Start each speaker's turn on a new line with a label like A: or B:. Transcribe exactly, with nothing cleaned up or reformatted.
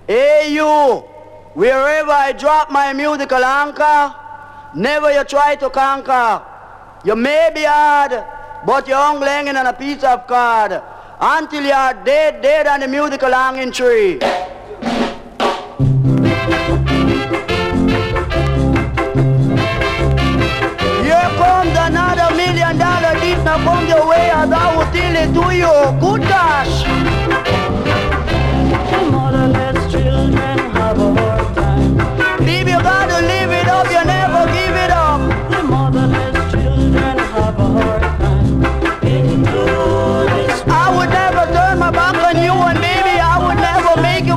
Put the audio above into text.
A: Hey you, wherever I drop my musical anchor, never you try to conquer. You may be hard, but you're only hanging on a piece of card until you are dead, dead on the musical hanging tree. Here comes another million dollar deep now come your way as I will tell it to you. Good gosh.
B: Motherless children have a hard time.
A: Baby, you gotta live it up, you never give it up.
B: The motherless children have a hard time. Into this
A: I would never turn my back on you, and baby, I would never make